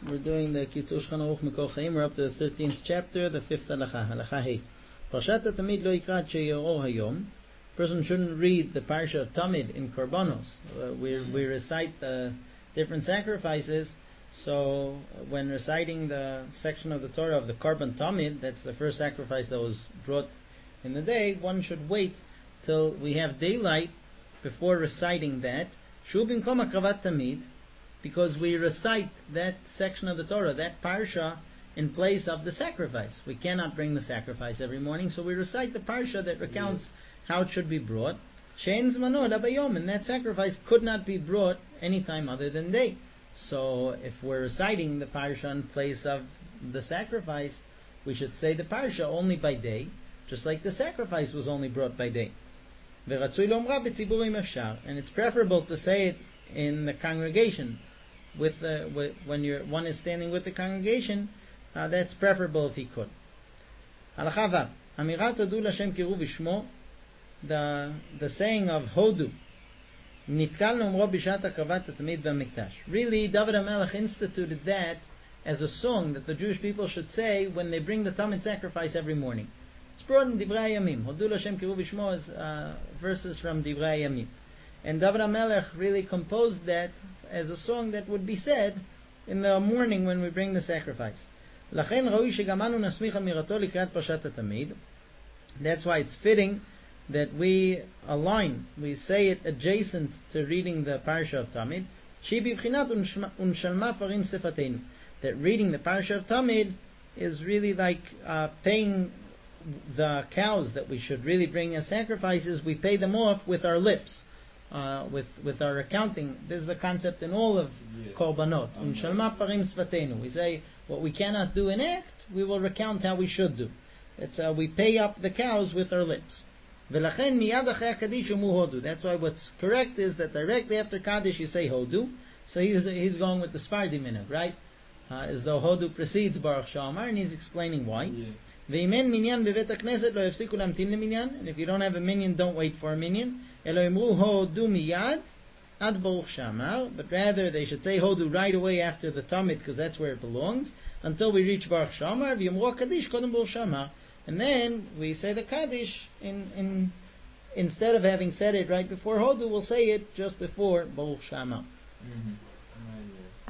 We're doing the Kitzur Shulchan Aruch Mikol Chaim. We're up to the 13th chapter, the 5th halacha, halacha Hey. Parshat Tamid lo yikra she'yoro hayom. Person shouldn't read the parsha of Tamid in Korbanos. We recite the different sacrifices. So when reciting the section of the Torah of the Korban Tamid, that's the first sacrifice that was brought in the day, one should wait till we have daylight before reciting that. Shu binkom akravat tamid, because we recite that section of the Torah, that parsha, in place of the sacrifice. We cannot bring the sacrifice every morning, so we recite the parsha that recounts how it should be brought. She'en zmano ela bayom, and that sacrifice could not be brought any time other than day. So if we're reciting the parsha in place of the sacrifice, we should say the parsha only by day, just like the sacrifice was only brought by day. And it's preferable to say it in the congregation, when one is standing with the congregation. That's preferable if he could. Halakha Vav. Amirat hodu l'Hashem kiru v'shmo. The saying of hodu. Nitkal nomro b'shat akravat tamid b'mikdash. Really, David HaMelech instituted that as a song that the Jewish people should say when they bring the Tamid sacrifice every morning. It's brought in Divrei Yamim. Hodu l'Hashem kiru v'shmo is verses from Divrei Yamim. And David HaMelech really composed that as a song that would be said in the morning when we bring the sacrifice. That's why it's fitting that we align, we say it adjacent to reading the Parsha of Tamid. That reading the Parsha of Tamid is really like paying the cows that we should really bring as sacrifices. We pay them off with our lips. With our accounting. This is a concept in all of Korbanot. We say what we cannot do in act, we will recount how we should do. It's we pay up the cows with our lips. That's why what's correct is that directly after Kaddish you say Hodu. So he's going with the Sfardi minhag, right? As though Hodu precedes Baruch Shamar, and he's explaining why. And if you don't have a minyan, don't wait for a minyan. But rather they should say Hodu right away after the Tamid, because that's where it belongs, until we reach Baruch Shamar. And then we say the Kaddish instead of having said it right before Hodu, we'll say it just before Baruch Shamar.